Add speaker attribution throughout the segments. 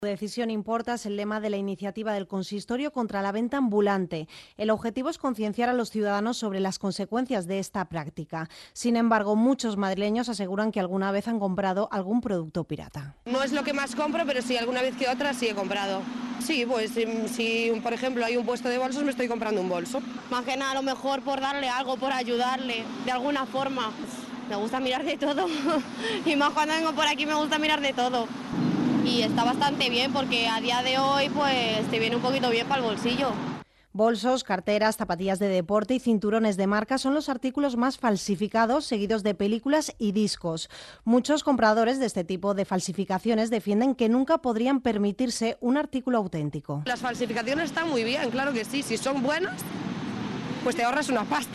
Speaker 1: Tu decisión importa es el lema de la iniciativa del Consistorio contra la venta ambulante. El objetivo es concienciar a los ciudadanos sobre las consecuencias de esta práctica. Sin embargo, muchos madrileños aseguran que alguna vez han comprado algún producto pirata.
Speaker 2: No es lo que más compro, pero sí, alguna vez que otra sí he comprado. Sí, pues si por ejemplo hay un puesto de bolsos, me estoy comprando un bolso.
Speaker 3: Más que nada, a lo mejor por darle algo, por ayudarle, de alguna forma. Me gusta mirar de todo y más cuando vengo por aquí me gusta mirar de todo. Y está bastante bien porque a día de hoy pues te viene un poquito bien para el bolsillo.
Speaker 1: Bolsos, carteras, zapatillas de deporte y cinturones de marca son los artículos más falsificados, seguidos de películas y discos. Muchos compradores de este tipo de falsificaciones defienden que nunca podrían permitirse un artículo auténtico.
Speaker 2: Las falsificaciones están muy bien, claro que sí. Si son buenas, pues te ahorras una pasta.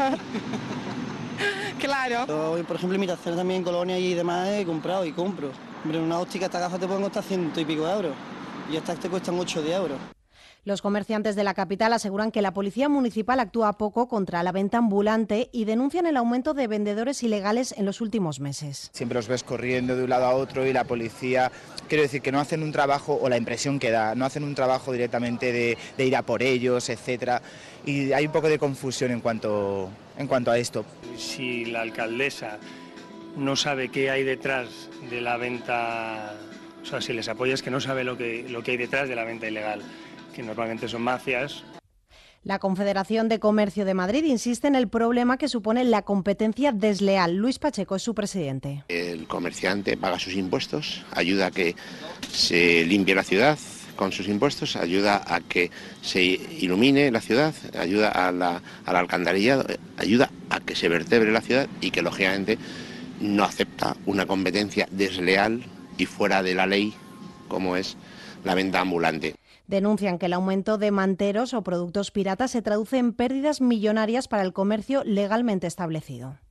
Speaker 2: Claro.
Speaker 4: Yo, por ejemplo, en Miracel también, en Colonia y demás, he comprado y compro. Hombre, en una óptica esta gafa te pueden costar 100 y pico de euros. Y estas te cuestan 8 de euros.
Speaker 1: Los comerciantes de la capital aseguran que la policía municipal actúa poco contra la venta ambulante y denuncian el aumento de vendedores ilegales en los últimos meses.
Speaker 5: Siempre los ves corriendo de un lado a otro y la policía, quiero decir que no hacen un trabajo, o la impresión que da, no hacen un trabajo directamente de ir a por ellos, etcétera. Y hay un poco de confusión en cuanto a esto.
Speaker 6: Si la alcaldesa no sabe qué hay detrás de la venta, o sea, si les apoya es que no sabe lo que hay detrás de la venta ilegal, que normalmente son mafias.
Speaker 1: La Confederación de Comercio de Madrid insiste en el problema que supone la competencia desleal. Luis Pacheco es su presidente.
Speaker 7: El comerciante paga sus impuestos, ayuda a que se limpie la ciudad con sus impuestos, ayuda a que se ilumine la ciudad, ayuda al alcantarillado, ayuda a que se vertebre la ciudad y que lógicamente no acepta una competencia desleal y fuera de la ley como es la venta ambulante.
Speaker 1: Denuncian que el aumento de manteros o productos piratas se traduce en pérdidas millonarias para el comercio legalmente establecido.